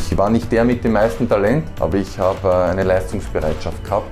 Ich war nicht der mit dem meisten Talent, aber ich habe eine Leistungsbereitschaft gehabt.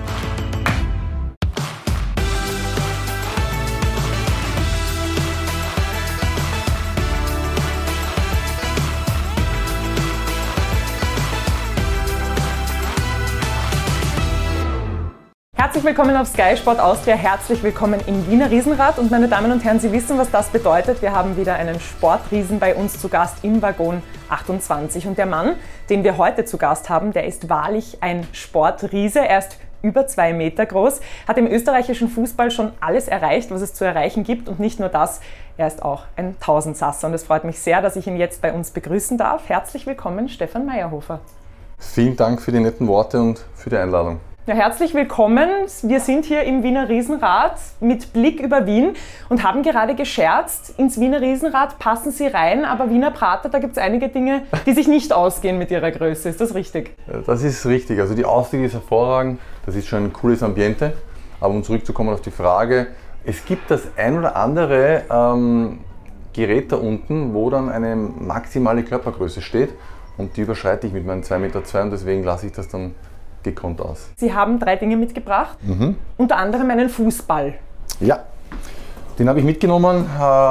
Herzlich willkommen auf Sky Sport Austria, herzlich willkommen im Wiener Riesenrad und meine Damen und Herren, Sie wissen, was das bedeutet. Wir haben wieder einen Sportriesen bei uns zu Gast im Waggon 28 und der Mann, den wir heute zu Gast haben, der ist wahrlich ein Sportriese. Er ist über 2 Meter groß, hat im österreichischen Fußball schon alles erreicht, was es zu erreichen gibt und nicht nur das, er ist auch ein Tausendsasser und es freut mich sehr, dass ich ihn jetzt bei uns begrüßen darf. Herzlich willkommen, Stefan Meyerhofer. Vielen Dank für die netten Worte und für die Einladung. Ja, herzlich willkommen. Wir sind hier im Wiener Riesenrad mit Blick über Wien und haben gerade gescherzt, ins Wiener Riesenrad passen Sie rein, aber Wiener Prater, da gibt es einige Dinge, die sich nicht ausgehen mit Ihrer Größe. Ist das richtig? Das ist richtig. Also die Aussicht ist hervorragend, das ist schon ein cooles Ambiente. Aber um zurückzukommen auf die Frage, es gibt das ein oder andere Gerät da unten, wo dann eine maximale Körpergröße steht und die überschreite ich mit meinen 2,2 Meter und deswegen lasse ich das dann gekonnt aus. Sie haben 3 Dinge mitgebracht, unter anderem einen Fußball. Ja, den habe ich mitgenommen,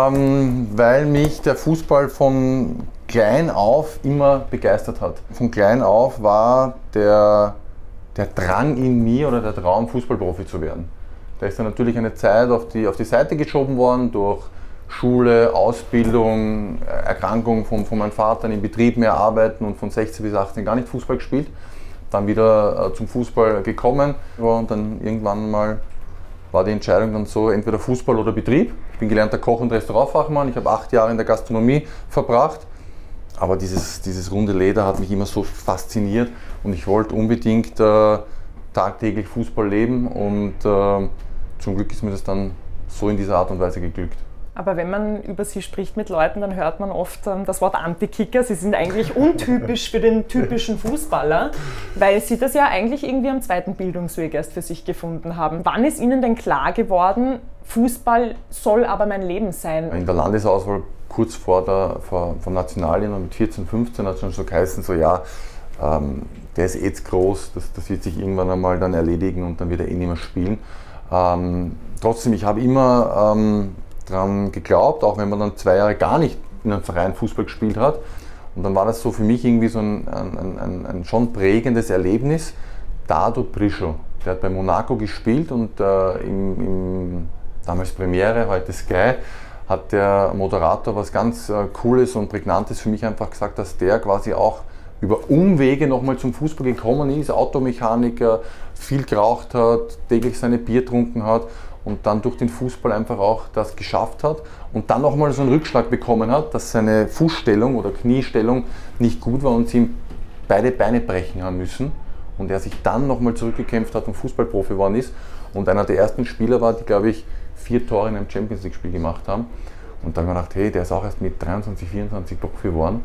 weil mich der Fußball von klein auf immer begeistert hat. Von klein auf war der Drang in mir oder der Traum, Fußballprofi zu werden. Da ist dann natürlich eine Zeit auf die Seite geschoben worden durch Schule, Ausbildung, Erkrankung von meinem Vater, im Betrieb mehr arbeiten und von 16 bis 18 gar nicht Fußball gespielt. Dann wieder zum Fußball gekommen und dann irgendwann mal war die Entscheidung dann so, entweder Fußball oder Betrieb. Ich bin gelernter Koch- und Restaurantfachmann, ich habe 8 Jahre in der Gastronomie verbracht, aber dieses runde Leder hat mich immer so fasziniert und ich wollte unbedingt tagtäglich Fußball leben und zum Glück ist mir das dann so in dieser Art und Weise geglückt. Aber wenn man über Sie spricht mit Leuten, dann hört man oft das Wort Antikicker. Sie sind eigentlich untypisch für den typischen Fußballer, weil Sie das ja eigentlich irgendwie am zweiten Bildungsweg erst für sich gefunden haben. Wann ist Ihnen denn klar geworden, Fußball soll aber mein Leben sein? In der Landesauswahl kurz vom Nationaljahr mit 14, 15 hat es schon so geheißen, so ja, der ist jetzt groß, das wird sich irgendwann einmal dann erledigen und dann wird er nicht mehr spielen. Trotzdem, ich habe immer dran geglaubt, auch wenn man dann 2 Jahre gar nicht in einem Verein Fußball gespielt hat. Und dann war das so für mich irgendwie so ein schon prägendes Erlebnis. Dado Priscio, der hat bei Monaco gespielt und damals Premiere, heute Sky, hat der Moderator was ganz Cooles und Prägnantes für mich einfach gesagt, dass der quasi auch über Umwege nochmal zum Fußball gekommen ist, Automechaniker, viel geraucht hat, täglich seine Bier getrunken hat und dann durch den Fußball einfach auch das geschafft hat und dann nochmal so einen Rückschlag bekommen hat, dass seine Fußstellung oder Kniestellung nicht gut war und sie ihm beide Beine brechen haben müssen und er sich dann nochmal zurückgekämpft hat und Fußballprofi geworden ist und einer der ersten Spieler war, die glaube ich 4 Tore in einem Champions League Spiel gemacht haben und dann habe ich mir gedacht, hey, der ist auch erst mit 23, 24 Profi geworden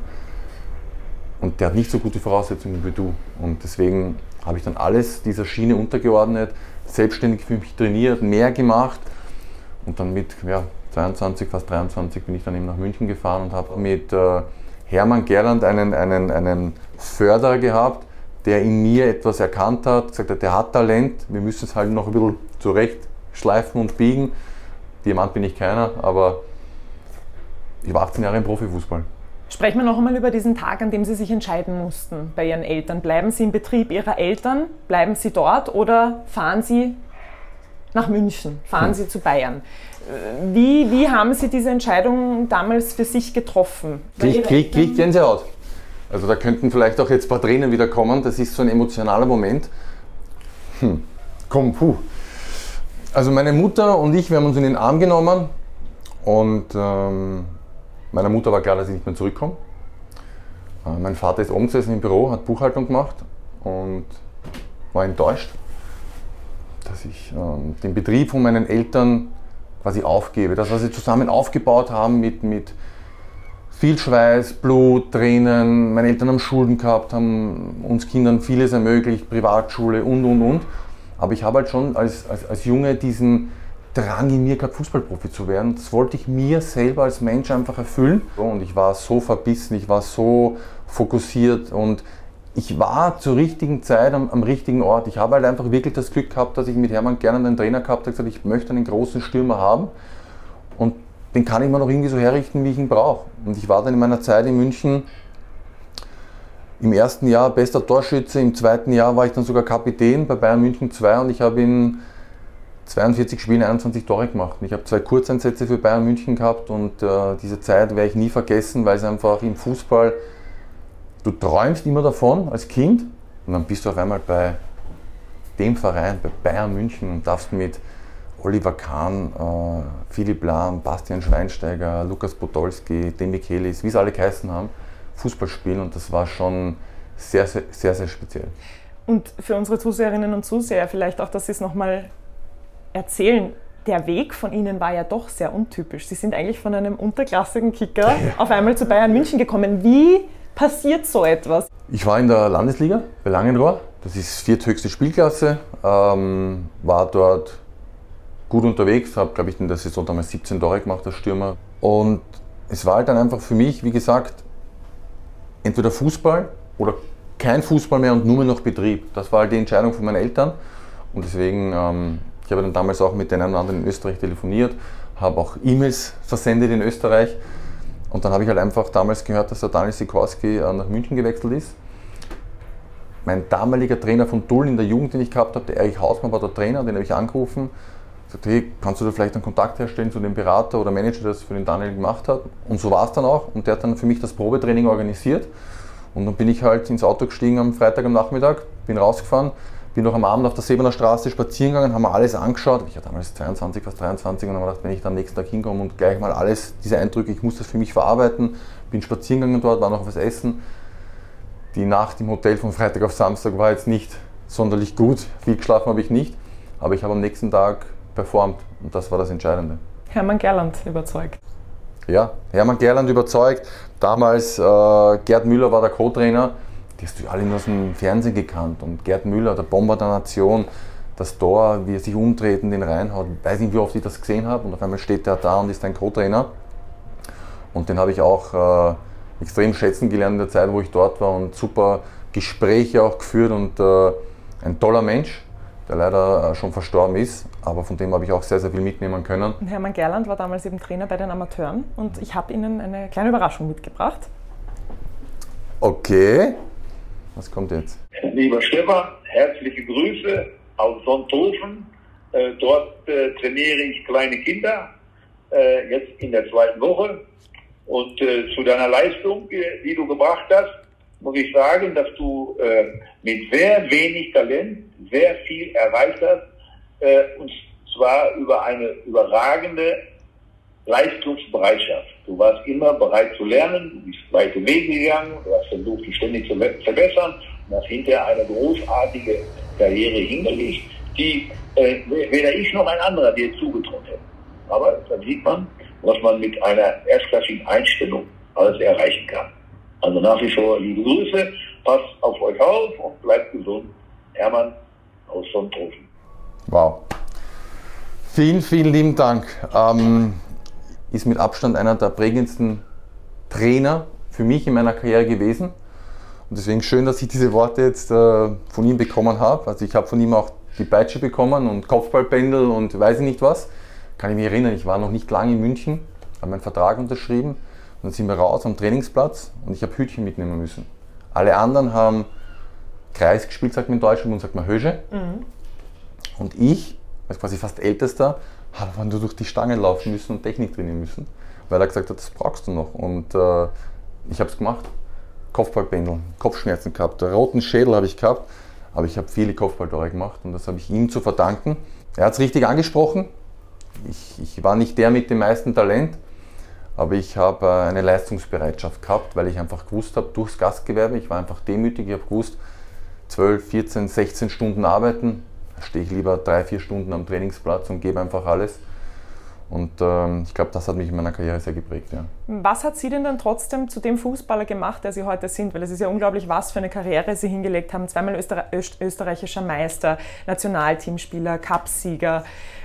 und der hat nicht so gute Voraussetzungen wie du und deswegen habe ich dann alles dieser Schiene untergeordnet, selbstständig für mich trainiert, mehr gemacht und dann mit 22, fast 23 bin ich dann eben nach München gefahren und habe mit Hermann Gerland einen Förderer gehabt, der in mir etwas erkannt hat, gesagt hat, der hat Talent, wir müssen es halt noch ein bisschen zurecht schleifen und biegen. Diamant bin ich keiner, aber ich war 18 Jahre im Profifußball. Sprechen wir noch einmal über diesen Tag, an dem Sie sich entscheiden mussten bei Ihren Eltern. Bleiben Sie im Betrieb Ihrer Eltern, bleiben Sie dort oder fahren Sie nach München, fahren Sie zu Bayern? Wie haben Sie diese Entscheidung damals für sich getroffen? Krieg Gänsehaut. Also da könnten vielleicht auch jetzt ein paar Tränen wieder kommen, das ist so ein emotionaler Moment. Also meine Mutter und ich, wir haben uns in den Arm genommen und meiner Mutter war klar, dass ich nicht mehr zurückkomme. Mein Vater ist oben gesessen im Büro, hat Buchhaltung gemacht und war enttäuscht, dass ich den Betrieb von meinen Eltern quasi aufgebe. Das, was sie zusammen aufgebaut haben mit viel Schweiß, Blut, Tränen. Meine Eltern haben Schulden gehabt, haben uns Kindern vieles ermöglicht, Privatschule und. Aber ich habe halt schon als Junge Drang in mir gehabt, Fußballprofi zu werden. Das wollte ich mir selber als Mensch einfach erfüllen. Und ich war so verbissen, ich war so fokussiert und ich war zur richtigen Zeit am richtigen Ort. Ich habe halt einfach wirklich das Glück gehabt, dass ich mit Hermann Gerland einen Trainer gehabt habe, der gesagt hat, ich möchte einen großen Stürmer haben und den kann ich mir noch irgendwie so herrichten, wie ich ihn brauche. Und ich war dann in meiner Zeit in München im ersten Jahr bester Torschütze, im zweiten Jahr war ich dann sogar Kapitän bei Bayern München 2 und ich habe in 42 Spielen 21 Tore gemacht. Ich habe 2 Kurzeinsätze für Bayern München gehabt und diese Zeit werde ich nie vergessen, weil es einfach im Fußball, du träumst immer davon als Kind und dann bist du auf einmal bei dem Verein, bei Bayern München und darfst mit Oliver Kahn, Philipp Lahm, Bastian Schweinsteiger, Lukas Podolski, Demichelis, wie es alle geheißen haben, Fußball spielen und das war schon sehr, sehr, sehr, sehr speziell. Und für unsere Zuseherinnen und Zuseher vielleicht auch, dass Sie es nochmal erzählen, der Weg von Ihnen war ja doch sehr untypisch. Sie sind eigentlich von einem unterklassigen Kicker auf einmal zu Bayern München gekommen. Wie passiert so etwas? Ich war in der Landesliga bei Langenrohr, das ist vierthöchste Spielklasse, war dort gut unterwegs, habe glaube ich in der Saison damals 17 Tore gemacht als Stürmer und es war halt dann einfach für mich, wie gesagt, entweder Fußball oder kein Fußball mehr und nur mehr noch Betrieb. Das war halt die Entscheidung von meinen Eltern und deswegen, ich habe dann damals auch mit den einen oder anderen in Österreich telefoniert, habe auch E-Mails versendet in Österreich und dann habe ich halt einfach damals gehört, dass der Daniel Sikorski nach München gewechselt ist. Mein damaliger Trainer von Tulln in der Jugend, den ich gehabt habe, der Erich Hausmann war der Trainer, den habe ich angerufen, gesagt, hey, kannst du da vielleicht einen Kontakt herstellen zu dem Berater oder Manager, der das für den Daniel gemacht hat? Und so war es dann auch und der hat dann für mich das Probetraining organisiert und dann bin ich halt ins Auto gestiegen am Freitag am Nachmittag, bin rausgefahren, bin noch am Abend auf der Sebener Straße spazieren gegangen, haben mir alles angeschaut. Ich hatte damals 22, fast 23 und habe mir gedacht, wenn ich dann am nächsten Tag hinkomme und gleich mal alles, diese Eindrücke, ich muss das für mich verarbeiten. Bin spazieren gegangen dort, war noch was essen. Die Nacht im Hotel von Freitag auf Samstag war jetzt nicht sonderlich gut. Viel geschlafen habe ich nicht, aber ich habe am nächsten Tag performt und das war das Entscheidende. Hermann Gerland überzeugt. Ja, Hermann Gerland überzeugt. Damals Gerd Müller war der Co-Trainer. Die hast du alle nur aus dem Fernsehen gekannt. Und Gerd Müller, der Bomber der Nation, das Tor, wie er sich umdreht und den reinhaut, weiß nicht, wie oft ich das gesehen habe. Und auf einmal steht der da und ist ein Co-Trainer. Und den habe ich auch extrem schätzen gelernt in der Zeit, wo ich dort war und super Gespräche auch geführt und ein toller Mensch, der leider schon verstorben ist, aber von dem habe ich auch sehr, sehr viel mitnehmen können. Und Hermann Gerland war damals eben Trainer bei den Amateuren und ich habe Ihnen eine kleine Überraschung mitgebracht. Okay, was kommt jetzt? Lieber Stefan, herzliche Grüße aus Sonthofen. Dort trainiere ich kleine Kinder, jetzt in der 2. Woche. Und zu deiner Leistung, die du gebracht hast, muss ich sagen, dass du mit sehr wenig Talent sehr viel erreicht hast, und zwar über eine überragende Leistungsbereitschaft. Du warst immer bereit zu lernen, du bist weite Wege gegangen, du hast versucht, dich ständig zu verbessern und hast hinterher eine großartige Karriere hingelegt, die weder ich noch ein anderer dir zugetraut hätte. Aber da sieht man, was man mit einer erstklassigen Einstellung alles erreichen kann. Also nach wie vor liebe Grüße, passt auf euch auf und bleibt gesund. Hermann aus Sonthofen. Wow. Vielen, vielen lieben Dank. Ist mit Abstand einer der prägendsten Trainer für mich in meiner Karriere gewesen. Und deswegen schön, dass ich diese Worte jetzt von ihm bekommen habe. Also ich habe von ihm auch die Peitsche bekommen und Kopfballpendel und weiß ich nicht was. Kann ich mich erinnern, ich war noch nicht lange in München, habe meinen Vertrag unterschrieben und dann sind wir raus am Trainingsplatz und ich habe Hütchen mitnehmen müssen. Alle anderen haben Kreis gespielt, sagt man in Deutschland, und sagt man Hösche. Mhm. Und ich, als quasi fast Ältester, habe aber nur durch die Stange laufen müssen und Technik trainieren müssen, weil er gesagt hat, das brauchst du noch. Und ich habe es gemacht. Kopfballpendeln, Kopfschmerzen gehabt, roten Schädel habe ich gehabt, aber ich habe viele Kopfballtore gemacht und das habe ich ihm zu verdanken. Er hat es richtig angesprochen. Ich war nicht der mit dem meisten Talent, aber ich habe eine Leistungsbereitschaft gehabt, weil ich einfach gewusst habe, durchs Gastgewerbe, ich war einfach demütig, ich habe gewusst, 12, 14, 16 Stunden arbeiten, da stehe ich lieber 3-4 Stunden am Trainingsplatz und gebe einfach alles. Und ich glaube, das hat mich in meiner Karriere sehr geprägt. Ja. Was hat Sie denn dann trotzdem zu dem Fußballer gemacht, der Sie heute sind? Weil es ist ja unglaublich, was für eine Karriere Sie hingelegt haben. Zweimal österreichischer Meister, Nationalteamspieler, Cupsieger.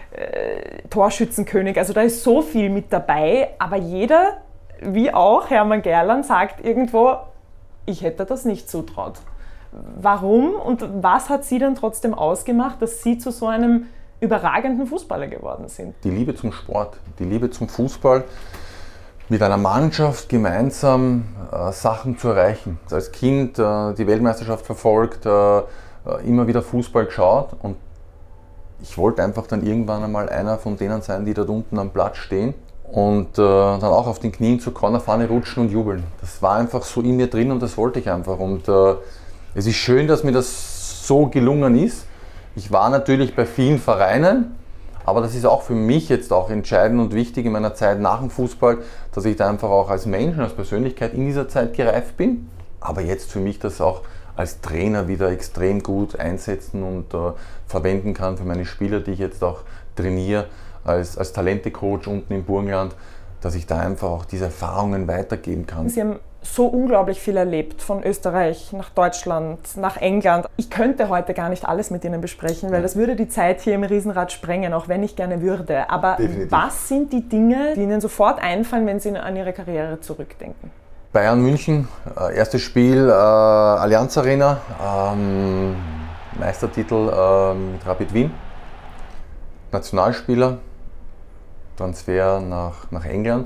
Torschützenkönig. Also da ist so viel mit dabei, aber jeder, wie auch Hermann Gerland, sagt irgendwo, ich hätte das nicht zutraut. Warum und was hat Sie dann trotzdem ausgemacht, dass Sie zu so einem überragenden Fußballer geworden sind? Die Liebe zum Sport, die Liebe zum Fußball, mit einer Mannschaft gemeinsam Sachen zu erreichen. Als Kind die Weltmeisterschaft verfolgt, immer wieder Fußball geschaut und ich wollte einfach dann irgendwann einmal einer von denen sein, die dort unten am Platz stehen und dann auch auf den Knien zur Cornerfahne rutschen und jubeln. Das war einfach so in mir drin und das wollte ich einfach. Und es ist schön, dass mir das so gelungen ist. Ich war natürlich bei vielen Vereinen, aber das ist auch für mich jetzt auch entscheidend und wichtig in meiner Zeit nach dem Fußball, dass ich da einfach auch als Mensch und als Persönlichkeit in dieser Zeit gereift bin. Aber jetzt für mich das auch als Trainer wieder extrem gut einsetzen und verwenden kann für meine Spieler, die ich jetzt auch trainiere, als Talente-Coach unten im Burgenland, dass ich da einfach auch diese Erfahrungen weitergeben kann. Sie haben so unglaublich viel erlebt, von Österreich nach Deutschland, nach England. Ich könnte heute gar nicht alles mit Ihnen besprechen, weil das würde die Zeit hier im Riesenrad sprengen, auch wenn ich gerne würde. Aber definitiv. Was sind die Dinge, die Ihnen sofort einfallen, wenn Sie an Ihre Karriere zurückdenken? Bayern München, erstes Spiel, Allianz Arena, Meistertitel mit Rapid Wien, Nationalspieler, Transfer nach England,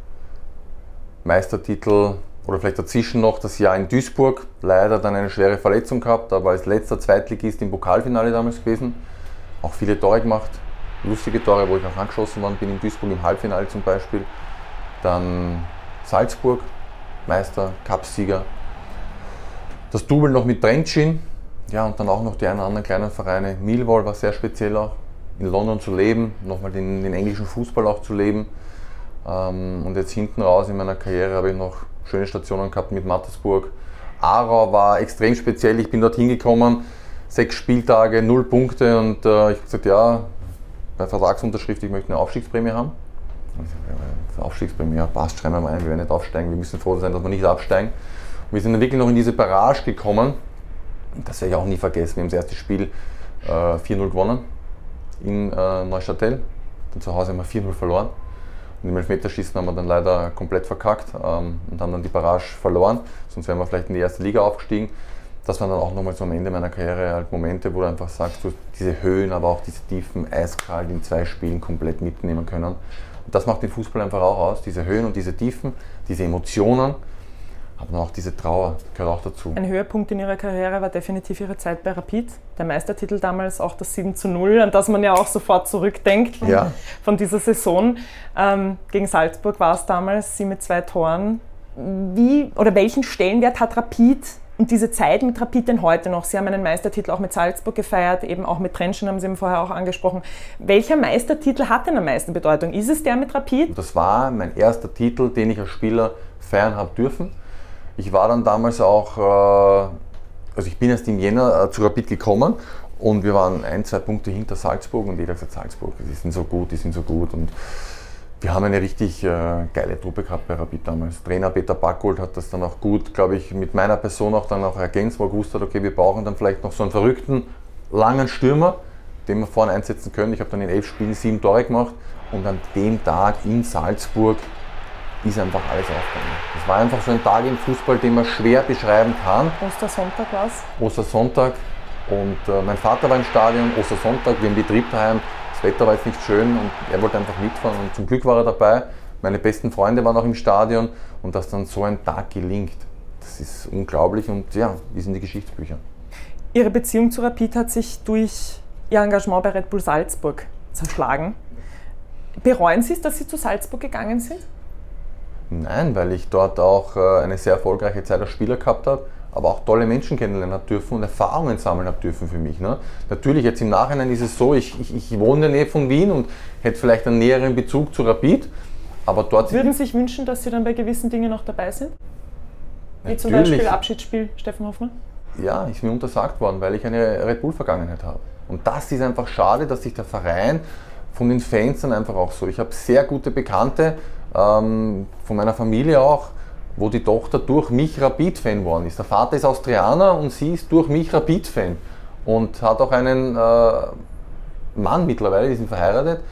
Meistertitel oder vielleicht dazwischen noch das Jahr in Duisburg, leider dann eine schwere Verletzung gehabt, aber als letzter Zweitligist im Pokalfinale damals gewesen, auch viele Tore gemacht, lustige Tore, wo ich auch angeschossen worden bin, in Duisburg im Halbfinale zum Beispiel, dann Salzburg, Meister, Cupsieger, das Double noch mit Trenčín, ja, und dann auch noch die einen oder anderen kleinen Vereine. Millwall war sehr speziell auch, in London zu leben, nochmal den englischen Fußball auch zu leben. Und jetzt hinten raus in meiner Karriere habe ich noch schöne Stationen gehabt mit Mattersburg. Aarau war extrem speziell, ich bin dort hingekommen, 6 Spieltage, 0 Punkte und ich habe gesagt, ja, bei Vertragsunterschrift, ich möchte eine Aufstiegsprämie haben. Aufstiegsprämie, ja, passt, schreiben wir mal ein, wir werden nicht aufsteigen, wir müssen froh sein, dass wir nicht absteigen. Und wir sind dann wirklich noch in diese Barrage gekommen, und das werde ich auch nie vergessen, wir haben das erste Spiel 4-0 gewonnen in Neuchâtel, dann zu Hause haben wir 4-0 verloren und im Elfmeterschießen haben wir dann leider komplett verkackt und haben dann die Barrage verloren, sonst wären wir vielleicht in die erste Liga aufgestiegen. Das waren dann auch nochmal so am Ende meiner Karriere halt Momente, wo du einfach sagst, du diese Höhen, aber auch diese Tiefen eiskalt in 2 Spielen komplett mitnehmen können. Und das macht den Fußball einfach auch aus, diese Höhen und diese Tiefen, diese Emotionen, aber auch diese Trauer gehört auch dazu. Ein Höhepunkt in Ihrer Karriere war definitiv Ihre Zeit bei Rapid, der Meistertitel damals, auch das 7:0, an das man ja auch sofort zurückdenkt von dieser Saison. Gegen Salzburg war es damals, Sie mit 2 Toren. Wie oder welchen Stellenwert hat Rapid und diese Zeit mit Rapid denn heute noch? Sie haben einen Meistertitel auch mit Salzburg gefeiert, eben auch mit Trenčín haben Sie eben vorher auch angesprochen. Welcher Meistertitel hat denn am meisten Bedeutung? Ist es der mit Rapid? Das war mein erster Titel, den ich als Spieler feiern habe dürfen. Ich war dann damals auch, also ich bin erst im Jänner zu Rapid gekommen und wir waren 1-2 Punkte hinter Salzburg und jeder hat gesagt, Salzburg, die sind so gut und wir haben eine richtig geile Truppe gehabt bei Rapid damals. Trainer Peter Backold hat das dann auch gut, glaube ich, mit meiner Person auch dann auch ergänzt, wo er gewusst hat, okay, wir brauchen dann vielleicht noch so einen verrückten, langen Stürmer, den wir vorne einsetzen können. Ich habe dann in 11 Spielen 7 Tore gemacht und an dem Tag in Salzburg ist einfach alles aufgegangen. Das war einfach so ein Tag im Fußball, den man schwer beschreiben kann. Ostersonntag war es? Ostersonntag und mein Vater war im Stadion, Ostersonntag, wir haben Betrieb daheim. Das Wetter war jetzt nicht schön und er wollte einfach mitfahren und zum Glück war er dabei. Meine besten Freunde waren auch im Stadion und dass dann so ein Tag gelingt, das ist unglaublich und ja, ist in die Geschichtsbücher. Ihre Beziehung zu Rapid hat sich durch Ihr Engagement bei Red Bull Salzburg zerschlagen. Bereuen Sie es, dass Sie zu Salzburg gegangen sind? Nein, weil ich dort auch eine sehr erfolgreiche Zeit als Spieler gehabt habe, aber auch tolle Menschen kennenlernen habe dürfen und Erfahrungen sammeln habe dürfen für mich. Ne? Natürlich, jetzt im Nachhinein ist es so, ich wohne in der Nähe von Wien und hätte vielleicht einen näheren Bezug zu Rapid, aber dort... Würden Sie sich wünschen, dass Sie dann bei gewissen Dingen noch dabei sind? Wie zum Beispiel Abschiedsspiel Steffen Hoffmann? Ja, ist mir untersagt worden, weil ich eine Red Bull-Vergangenheit habe. Und das ist einfach schade, dass sich der Verein von den Fans dann einfach auch so... Ich habe sehr gute Bekannte, von meiner Familie auch, wo die Tochter durch mich Rapid-Fan geworden ist. Der Vater ist Austrianer und sie ist durch mich Rapid-Fan und hat auch einen Mann mittlerweile, die sind verheiratet.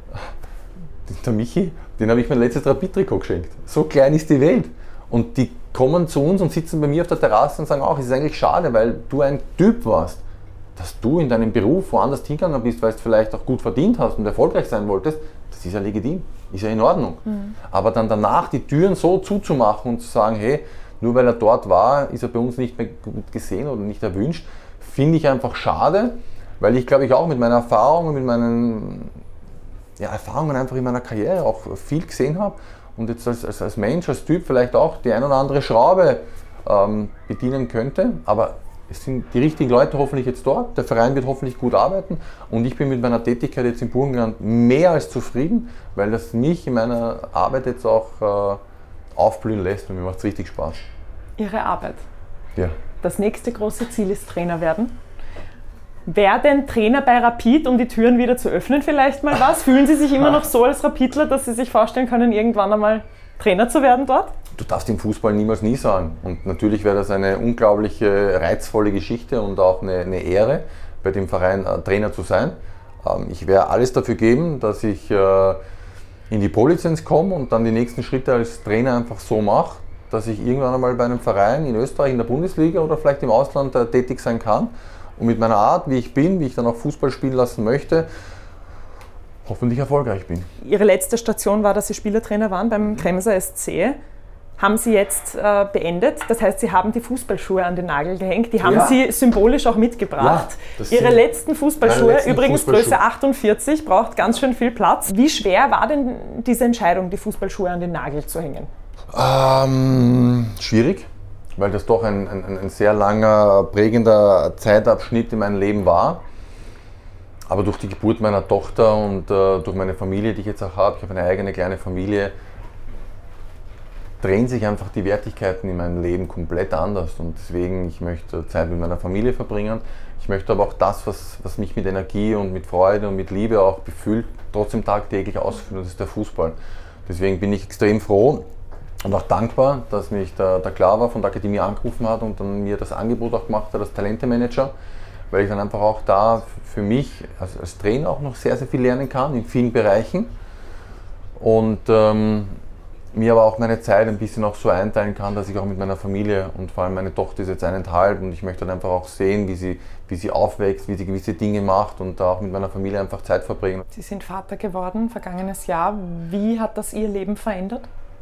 Der Michi, den habe ich mein letztes Rapid-Trikot geschenkt. So klein ist die Welt. Und die kommen zu uns und sitzen bei mir auf der Terrasse und sagen auch, es ist eigentlich schade, weil du ein Typ warst, dass du in deinem Beruf woanders hingegangen bist, weil du vielleicht auch gut verdient hast und erfolgreich sein wolltest. Das ist ja legitim, ist ja in Ordnung. Aber dann danach die Türen so zuzumachen und zu sagen, hey, nur weil er dort war, ist er bei uns nicht mehr gut gesehen oder nicht erwünscht, finde ich einfach schade, weil ich glaube, ich auch mit meiner Erfahrung und mit meinen Erfahrungen einfach in meiner Karriere auch viel gesehen habe und jetzt als Mensch, als Typ vielleicht auch die ein oder andere Schraube bedienen könnte, aber es sind die richtigen Leute hoffentlich jetzt dort, der Verein wird hoffentlich gut arbeiten und ich bin mit meiner Tätigkeit jetzt im Burgenland mehr als zufrieden, weil das mich in meiner Arbeit jetzt auch aufblühen lässt und mir macht es richtig Spaß. Ihre Arbeit? Ja. Das nächste große Ziel ist Trainer werden. Wäre denn Trainer bei Rapid, um die Türen wieder zu öffnen, vielleicht mal was? Fühlen Sie sich immer noch so als Rapidler, dass Sie sich vorstellen können, irgendwann einmal Trainer zu werden dort? Du darfst im Fußball niemals nie sagen. Und natürlich wäre das eine unglaubliche, reizvolle Geschichte und auch eine Ehre, bei dem Verein Trainer zu sein. Ich werde alles dafür geben, dass ich in die Pro-Lizenz komme und dann die nächsten Schritte als Trainer einfach so mache, dass ich irgendwann einmal bei einem Verein in Österreich, in der Bundesliga oder vielleicht im Ausland tätig sein kann. Und mit meiner Art, wie ich bin, wie ich dann auch Fußball spielen lassen möchte, hoffentlich erfolgreich bin. Ihre letzte Station war, dass Sie Spielertrainer waren beim Kremser SC. Haben Sie jetzt beendet. Das heißt, Sie haben die Fußballschuhe an den Nagel gehängt. Die haben Sie symbolisch auch mitgebracht. Ja, Ihre letzten Fußballschuhe, übrigens Größe 48, braucht ganz schön viel Platz. Wie schwer war denn diese Entscheidung, die Fußballschuhe an den Nagel zu hängen? Schwierig, weil das doch ein sehr langer, prägender Zeitabschnitt in meinem Leben war. Aber durch die Geburt meiner Tochter und durch meine Familie, die ich jetzt auch habe, ich habe eine eigene kleine Familie, drehen sich einfach die Wertigkeiten in meinem Leben komplett anders. Und deswegen, ich möchte Zeit mit meiner Familie verbringen. Ich möchte aber auch das, was mich mit Energie und mit Freude und mit Liebe auch befüllt, trotzdem tagtäglich ausführen. Das ist der Fußball. Deswegen bin ich extrem froh und auch dankbar, dass mich der Klava von der Akademie angerufen hat und dann mir das Angebot auch gemacht hat als Talentemanager, weil ich dann einfach auch da für mich als Trainer auch noch sehr, sehr viel lernen kann in vielen Bereichen und mir aber auch meine Zeit ein bisschen auch so einteilen kann, dass ich auch mit meiner Familie und vor allem meine Tochter ist jetzt 1,5 und ich möchte dann einfach auch sehen, wie sie aufwächst, wie sie gewisse Dinge macht und da auch mit meiner Familie einfach Zeit verbringen. Sie sind Vater geworden, vergangenes Jahr. Wie hat das Ihr Leben verändert?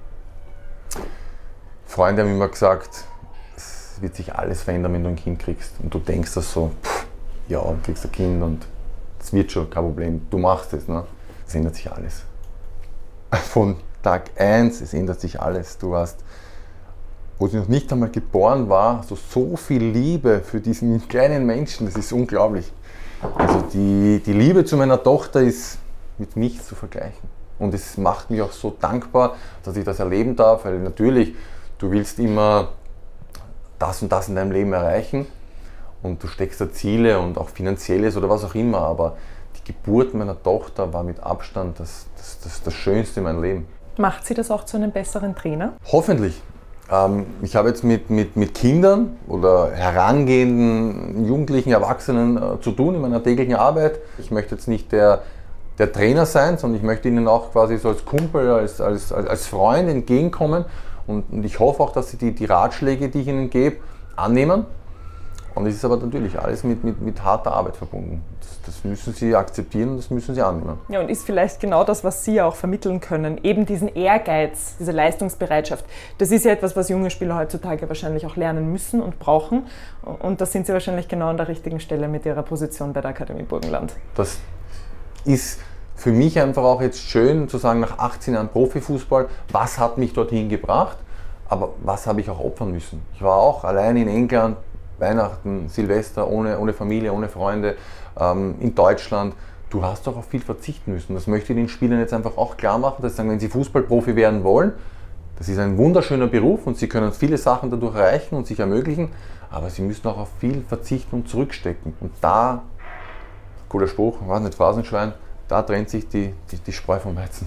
Freunde haben immer gesagt, es wird sich alles verändern, wenn du ein Kind kriegst. Und du denkst das so, ja, du kriegst ein Kind und es wird schon kein Problem, du machst es. Ne? Es ändert sich alles. Von Tag 1, es ändert sich alles. Du hast, wo sie noch nicht einmal geboren war, hast du so viel Liebe für diesen kleinen Menschen, das ist unglaublich. Also die Liebe zu meiner Tochter ist mit nichts zu vergleichen. Und es macht mich auch so dankbar, dass ich das erleben darf, weil natürlich, du willst immer das und das in deinem Leben erreichen und du steckst da Ziele und auch finanzielles oder was auch immer, aber die Geburt meiner Tochter war mit Abstand das Schönste in meinem Leben. Macht Sie das auch zu einem besseren Trainer? Hoffentlich. Ich habe jetzt mit Kindern oder herangehenden Jugendlichen, Erwachsenen zu tun in meiner täglichen Arbeit. Ich möchte jetzt nicht der Trainer sein, sondern ich möchte ihnen auch quasi so als Kumpel, als Freund entgegenkommen und ich hoffe auch, dass sie die Ratschläge, die ich ihnen gebe, annehmen. Und es ist aber natürlich alles mit harter Arbeit verbunden. Das müssen sie akzeptieren und das müssen sie annehmen. Ja, und ist vielleicht genau das, was Sie auch vermitteln können, eben diesen Ehrgeiz, diese Leistungsbereitschaft. Das ist ja etwas, was junge Spieler heutzutage wahrscheinlich auch lernen müssen und brauchen. Und da sind Sie wahrscheinlich genau an der richtigen Stelle mit Ihrer Position bei der Akademie Burgenland. Das ist für mich einfach auch jetzt schön zu sagen, nach 18 Jahren Profifußball, was hat mich dorthin gebracht, aber was habe ich auch opfern müssen. Ich war auch allein in England, Weihnachten, Silvester, ohne Familie, ohne Freunde, in Deutschland. Du hast doch auf viel verzichten müssen. Das möchte ich den Spielern jetzt einfach auch klar machen, dass sie sagen, wenn sie Fußballprofi werden wollen, das ist ein wunderschöner Beruf und sie können viele Sachen dadurch erreichen und sich ermöglichen, aber sie müssen auch auf viel verzichten und zurückstecken. Und da, guter Spruch, war nicht Phrasenschwein, da trennt sich die Spreu vom Weizen.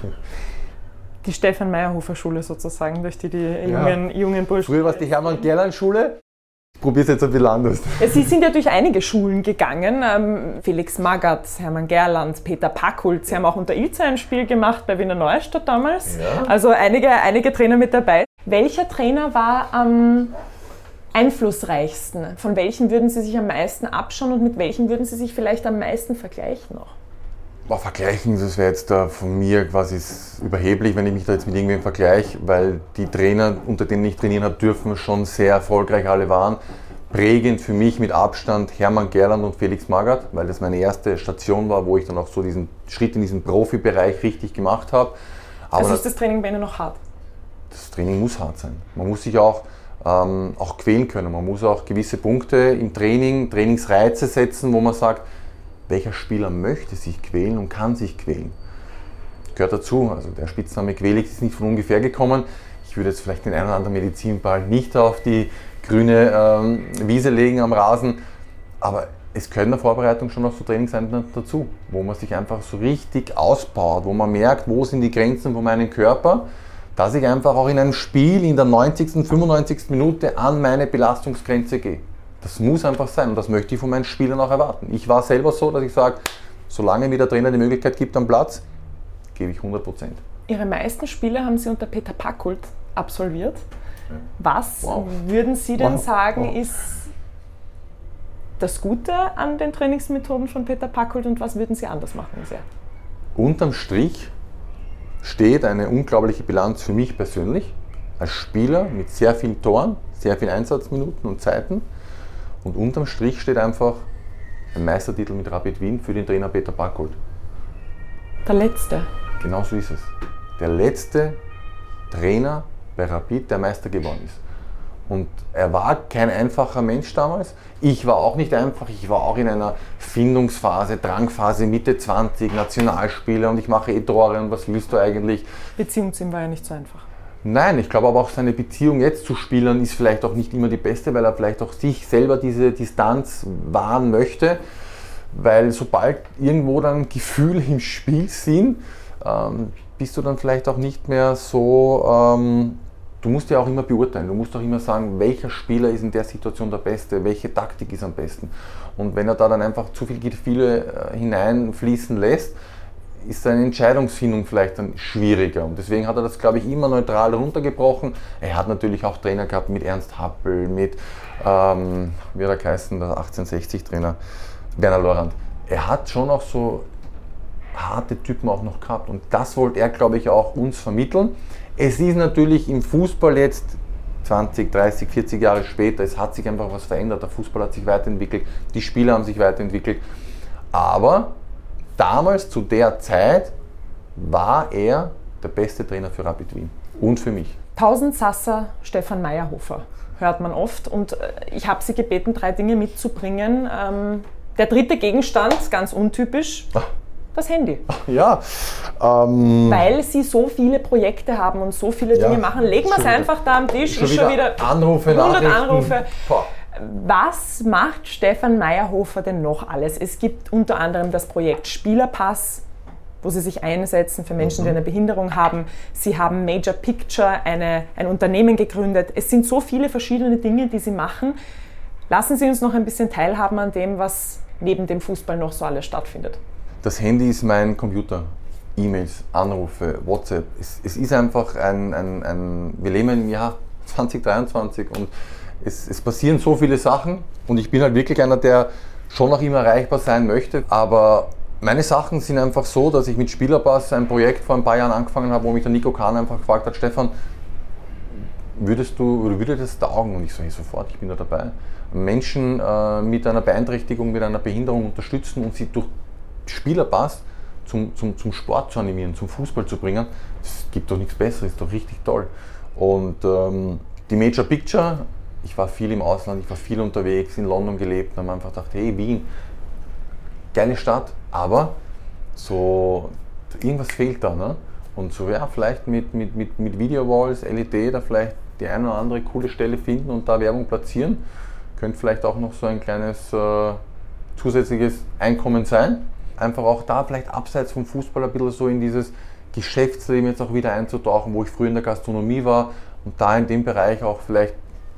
Die Stefan Meyerhofer Schule sozusagen, durch die jungen Burschen. Früher war es die Hermann-Gerland-Schule. probiere es jetzt ein bisschen anders. Ja, Sie sind ja durch einige Schulen gegangen. Felix Magath, Hermann Gerland, Peter Packhult. Sie haben auch unter Ilze ein Spiel gemacht bei Wiener Neustadt damals. Ja. Also einige Trainer mit dabei. Welcher Trainer war am einflussreichsten? Von welchen würden Sie sich am meisten abschauen und mit welchen würden Sie sich vielleicht am meisten vergleichen noch? Vergleichen, das wäre jetzt von mir quasi überheblich, wenn ich mich da jetzt mit irgendwem vergleiche, weil die Trainer, unter denen ich trainieren habe dürfen, schon sehr erfolgreich alle waren. Prägend für mich mit Abstand Hermann Gerland und Felix Magath, weil das meine erste Station war, wo ich dann auch so diesen Schritt in diesen Profibereich richtig gemacht habe. Aber also ist das Training bei Ihnen noch hart? Das Training muss hart sein. Man muss sich auch quälen können. Man muss auch gewisse Punkte im Training, Trainingsreize setzen, wo man sagt, welcher Spieler möchte sich quälen und kann sich quälen. Gehört dazu. Also der Spitzname Quälix ist nicht von ungefähr gekommen. Ich würde jetzt vielleicht den einen oder anderen Medizinball nicht auf die grüne Wiese legen am Rasen, aber es gehört in der Vorbereitung schon noch so Trainingseinheiten dazu, wo man sich einfach so richtig auspowert, wo man merkt, wo sind die Grenzen von meinem Körper, dass ich einfach auch in einem Spiel in der 90., 95. Minute an meine Belastungsgrenze gehe. Das muss einfach sein und das möchte ich von meinen Spielern auch erwarten. Ich war selber so, dass ich sage, solange mir der Trainer die Möglichkeit gibt am Platz, gebe ich 100%. Ihre meisten Spiele haben Sie unter Peter Packhult absolviert. Was würden Sie denn sagen, ist das Gute an den Trainingsmethoden von Peter Packhult und was würden Sie anders machen? Unterm Strich steht eine unglaubliche Bilanz für mich persönlich als Spieler mit sehr vielen Toren, sehr vielen Einsatzminuten und Zeiten. Und unterm Strich steht einfach ein Meistertitel mit Rapid Wien für den Trainer Peter Packhult. Der letzte. Genau so ist es. Der letzte Trainer bei Rapid, der Meister geworden ist. Und er war kein einfacher Mensch damals. Ich war auch nicht einfach. Ich war auch in einer Findungsphase, Drangphase, Mitte 20, Nationalspieler und ich mache Tore und was willst du eigentlich? Beziehung zu ihm war ja nicht so einfach. Nein, ich glaube aber auch seine Beziehung jetzt zu Spielern ist vielleicht auch nicht immer die beste, weil er vielleicht auch sich selber diese Distanz wahren möchte, weil sobald irgendwo dann Gefühle im Spiel sind, bist du dann vielleicht auch nicht mehr so, du musst ja auch immer beurteilen, du musst auch immer sagen, welcher Spieler ist in der Situation der Beste, welche Taktik ist am besten. Und wenn er da dann einfach zu viel Gefühle hineinfließen lässt, ist seine Entscheidungsfindung vielleicht dann schwieriger. Und deswegen hat er das, glaube ich, immer neutral runtergebrochen. Er hat natürlich auch Trainer gehabt mit Ernst Happel, mit, wie hat er geheißen, der 1860-Trainer, Werner Lorand. Er hat schon auch so harte Typen auch noch gehabt. Und das wollte er, glaube ich, auch uns vermitteln. Es ist natürlich im Fußball jetzt 20, 30, 40 Jahre später, es hat sich einfach was verändert. Der Fußball hat sich weiterentwickelt, die Spieler haben sich weiterentwickelt. Aber damals, zu der Zeit, war er der beste Trainer für Rapid Wien und für mich. Tausendsasser Stefan Meyerhofer hört man oft und ich habe Sie gebeten, 3 Dinge mitzubringen. Der dritte Gegenstand, ganz untypisch, das Handy. Ja. Weil Sie so viele Projekte haben und so viele Dinge machen. Legen wir es einfach da am Tisch. Ist schon wieder Anrufe, 100 Anrufe. Was macht Stefan Meyerhofer denn noch alles? Es gibt unter anderem das Projekt Spielerpass, wo Sie sich einsetzen für Menschen, die eine Behinderung haben. Sie haben Major Picture, ein Unternehmen gegründet. Es sind so viele verschiedene Dinge, die Sie machen. Lassen Sie uns noch ein bisschen teilhaben an dem, was neben dem Fußball noch so alles stattfindet. Das Handy ist mein Computer. E-Mails, Anrufe, WhatsApp. Es ist einfach wir leben im Jahr 2023 und es passieren so viele Sachen und ich bin halt wirklich einer, der schon noch immer erreichbar sein möchte, aber meine Sachen sind einfach so, dass ich mit Spielerpass ein Projekt vor ein paar Jahren angefangen habe, wo mich der Nico Kahn einfach gefragt hat, Stefan, würde das taugen? Und ich so, hey, sofort, ich bin da dabei. Menschen mit einer Beeinträchtigung, mit einer Behinderung unterstützen und sie durch Spielerpass zum Sport zu animieren, zum Fußball zu bringen, das gibt doch nichts Besseres, ist doch richtig toll. Und die Major Picture, ich war viel im Ausland, ich war viel unterwegs, in London gelebt und habe mir einfach gedacht, hey, Wien, geile Stadt, aber so irgendwas fehlt da. Ne? Und so ja, vielleicht mit Video-Walls, LED, da vielleicht die eine oder andere coole Stelle finden und da Werbung platzieren. Könnte vielleicht auch noch so ein kleines zusätzliches Einkommen sein. Einfach auch da vielleicht abseits vom Fußball ein bisschen so in dieses Geschäftsleben jetzt auch wieder einzutauchen, wo ich früher in der Gastronomie war und da in dem Bereich auch vielleicht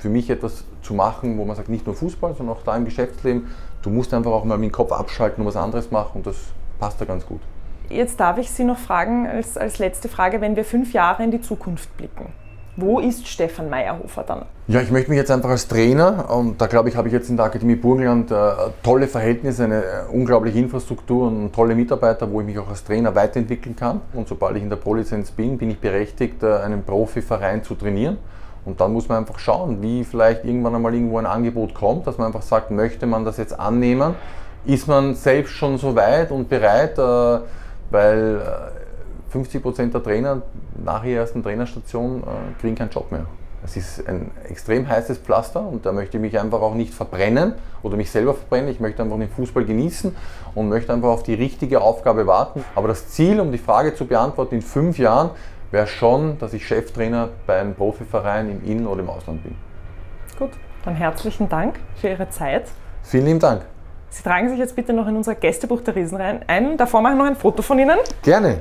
für mich etwas zu machen, wo man sagt, nicht nur Fußball, sondern auch da im Geschäftsleben, du musst einfach auch mal mit dem Kopf abschalten und was anderes machen und das passt da ganz gut. Jetzt darf ich Sie noch fragen, als letzte Frage, wenn wir 5 Jahre in die Zukunft blicken. Wo ist Stefan Meyerhofer dann? Ja, ich möchte mich jetzt einfach als Trainer, und da glaube ich, habe ich jetzt in der Akademie Burgenland tolle Verhältnisse, eine unglaubliche Infrastruktur und tolle Mitarbeiter, wo ich mich auch als Trainer weiterentwickeln kann. Und sobald ich in der Pro-Lizenz bin, bin ich berechtigt, einen Profiverein zu trainieren. Und dann muss man einfach schauen, wie vielleicht irgendwann einmal irgendwo ein Angebot kommt, dass man einfach sagt, möchte man das jetzt annehmen? Ist man selbst schon so weit und bereit, weil 50% der Trainer nach ihrer ersten Trainerstation kriegen keinen Job mehr. Es ist ein extrem heißes Pflaster und da möchte ich mich einfach auch nicht verbrennen oder mich selber verbrennen. Ich möchte einfach den Fußball genießen und möchte einfach auf die richtige Aufgabe warten. Aber das Ziel, um die Frage zu beantworten, in 5 Jahren wäre schon, dass ich Cheftrainer bei einem Profiverein im In- oder im Ausland bin. Gut, dann herzlichen Dank für Ihre Zeit. Vielen lieben Dank. Sie tragen sich jetzt bitte noch in unser Gästebuch der Riesen ein. Davor mache ich noch ein Foto von Ihnen. Gerne.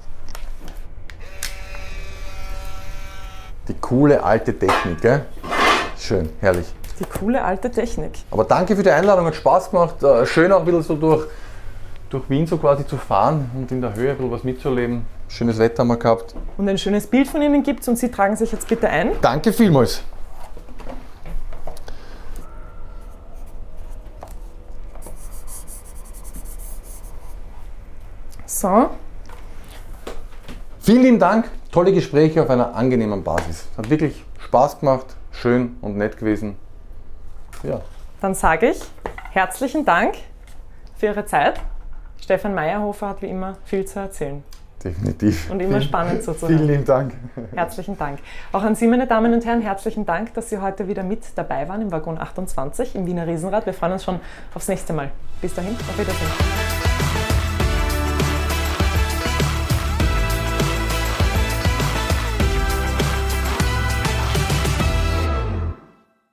Die coole alte Technik, gell? Schön, herrlich. Die coole alte Technik. Aber danke für die Einladung, hat Spaß gemacht. Schön auch ein bisschen so durch Wien so quasi zu fahren und in der Höhe ein bisschen was mitzuleben. Schönes Wetter haben wir gehabt. Und ein schönes Bild von Ihnen gibt es und Sie tragen sich jetzt bitte ein. Danke vielmals. So. Vielen lieben Dank. Tolle Gespräche auf einer angenehmen Basis. Hat wirklich Spaß gemacht, schön und nett gewesen. Ja. Dann sage ich herzlichen Dank für Ihre Zeit. Stefan Meyerhofer hat wie immer viel zu erzählen. Definitiv. Und immer spannend zuzuhören. Vielen lieben Dank. Herzlichen Dank. Auch an Sie, meine Damen und Herren, herzlichen Dank, dass Sie heute wieder mit dabei waren im Waggon 28 im Wiener Riesenrad. Wir freuen uns schon aufs nächste Mal. Bis dahin, auf Wiedersehen.